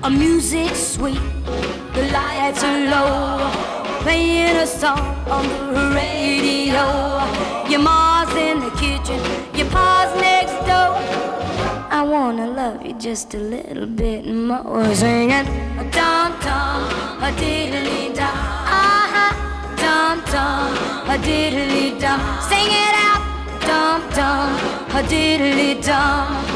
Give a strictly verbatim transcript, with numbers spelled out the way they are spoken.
A music sweet, the lights are low, playing a song on the radio. Your ma's in the kitchen, your pa's next door. I wanna love you just a little bit more. Singing a dum-dum, a diddly-dum, uh-huh, dum-dum, a diddly-dum. Sing it out, dum-dum, a diddly-dum.